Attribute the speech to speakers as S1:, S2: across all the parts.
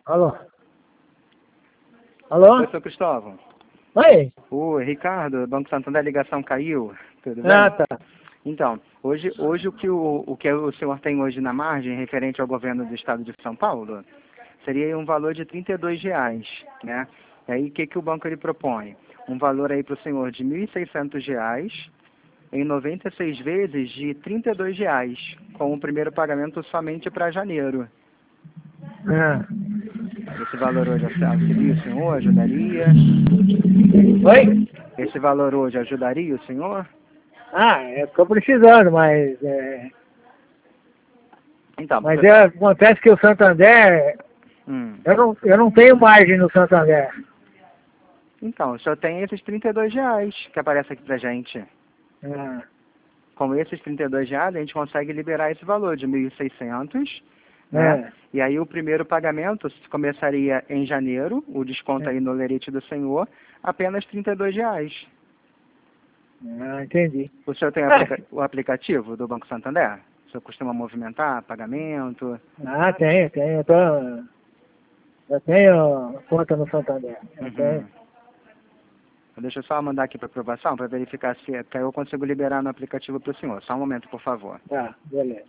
S1: Alô? Alô?
S2: Oi, seu Cristóvão.
S1: Oi?
S2: Oi, Ricardo, Banco Santander, a ligação caiu. Tudo bem?
S1: Ah, tá.
S2: Então, hoje o que o senhor tem hoje na margem, referente ao governo do estado de São Paulo, seria um valor de R$ 32, né? E aí, o que o banco ele propõe? Um valor aí para o senhor de R$ 1.600, em 96 vezes de R$ 32, com o primeiro pagamento somente para janeiro.
S1: Ah.
S2: Esse valor hoje auxilia o senhor? Ajudaria?
S1: Oi?
S2: Esse valor hoje ajudaria o senhor?
S1: Ah, eu tô precisando, mas...
S2: Então,
S1: Mas acontece que o Santander... Eu não tenho margem no Santander.
S2: Então, só tem esses R$ 32 que aparece aqui pra gente.
S1: Ah.
S2: Com esses R$ 32, a gente consegue liberar esse valor de 1.600, né? E aí o primeiro pagamento começaria em janeiro, o desconto aí no lerite do senhor, apenas R$ 32.
S1: Ah, entendi.
S2: O senhor tem o aplicativo do Banco Santander? O senhor costuma movimentar pagamento?
S1: Ah, tenho. Eu tenho conta no Santander. Eu tenho.
S2: Deixa eu só mandar aqui para aprovação, para verificar se eu consigo liberar no aplicativo para o senhor. Só um momento, por favor.
S1: Tá, beleza.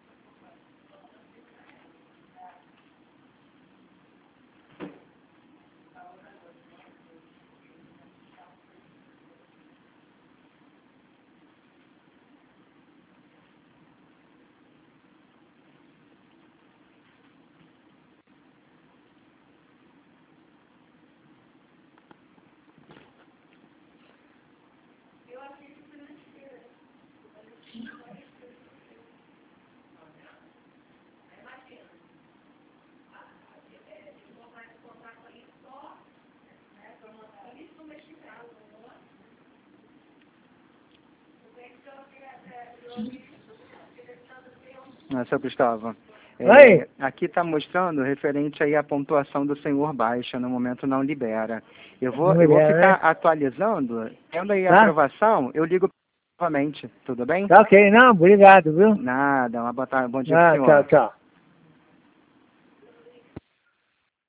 S2: Seu Cristóvão,
S1: Oi?
S2: aqui está mostrando referente aí à pontuação do senhor baixa, no momento não libera. Eu vou ficar atualizando, tendo aí a aprovação, eu ligo novamente, tudo bem?
S1: Tá ok, não, obrigado, viu?
S2: Nada, bom dia pro senhor.
S1: Tchau, tchau.